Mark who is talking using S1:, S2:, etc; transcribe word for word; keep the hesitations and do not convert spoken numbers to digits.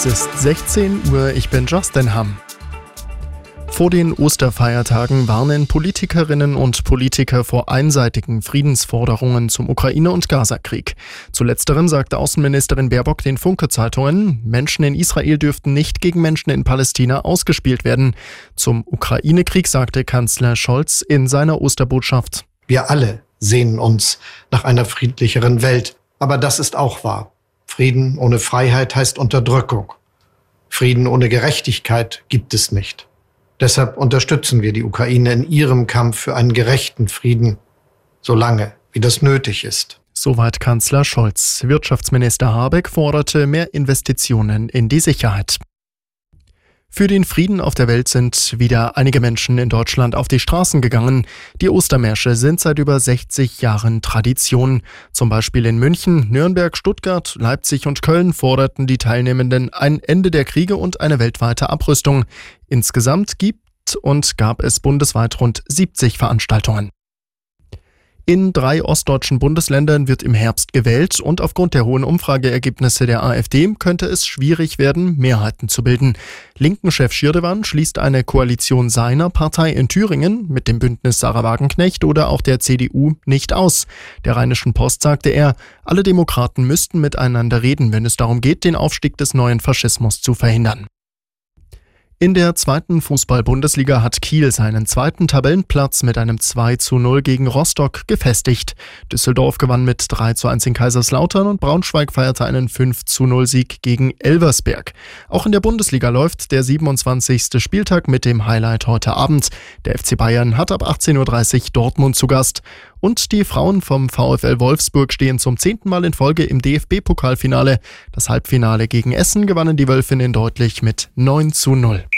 S1: Es ist sechzehn Uhr, ich bin Justin Hamm. Vor den Osterfeiertagen warnen Politikerinnen und Politiker vor einseitigen Friedensforderungen zum Ukraine- und Gaza-Krieg. Zu letzterem sagte Außenministerin Baerbock den Funke-Zeitungen, Menschen in Israel dürften nicht gegen Menschen in Palästina ausgespielt werden. Zum Ukraine-Krieg sagte Kanzler Scholz in seiner Osterbotschaft:
S2: Wir alle sehnen uns nach einer friedlicheren Welt. Aber das ist auch wahr. Frieden ohne Freiheit heißt Unterdrückung. Frieden ohne Gerechtigkeit gibt es nicht. Deshalb unterstützen wir die Ukraine in ihrem Kampf für einen gerechten Frieden, solange wie das nötig ist.
S1: Soweit Kanzler Scholz. Wirtschaftsminister Habeck forderte mehr Investitionen in die Sicherheit. Für den Frieden auf der Welt sind wieder einige Menschen in Deutschland auf die Straßen gegangen. Die Ostermärsche sind seit über sechzig Jahren Tradition. Zum Beispiel in München, Nürnberg, Stuttgart, Leipzig und Köln forderten die Teilnehmenden ein Ende der Kriege und eine weltweite Abrüstung. Insgesamt gibt und gab es bundesweit rund siebzig Veranstaltungen. In drei ostdeutschen Bundesländern wird im Herbst gewählt und aufgrund der hohen Umfrageergebnisse der AfD könnte es schwierig werden, Mehrheiten zu bilden. Linken-Chef Schirdewan schließt eine Koalition seiner Partei in Thüringen mit dem Bündnis Sarah Wagenknecht oder auch der C D U nicht aus. Der Rheinischen Post sagte er, alle Demokraten müssten miteinander reden, wenn es darum geht, den Aufstieg des neuen Faschismus zu verhindern. In der zweiten Fußball-Bundesliga hat Kiel seinen zweiten Tabellenplatz mit einem zwei zu null gegen Rostock gefestigt. Düsseldorf gewann mit drei zu eins in Kaiserslautern und Braunschweig feierte einen fünf zu null Sieg gegen Elversberg. Auch in der Bundesliga läuft der siebenundzwanzigste Spieltag mit dem Highlight heute Abend. Der F C Bayern hat ab achtzehn Uhr dreißig Dortmund zu Gast. Und die Frauen vom VfL Wolfsburg stehen zum zehnten Mal in Folge im D F B-Pokalfinale. Das Halbfinale gegen Essen gewannen die Wölfinnen deutlich mit neun zu null.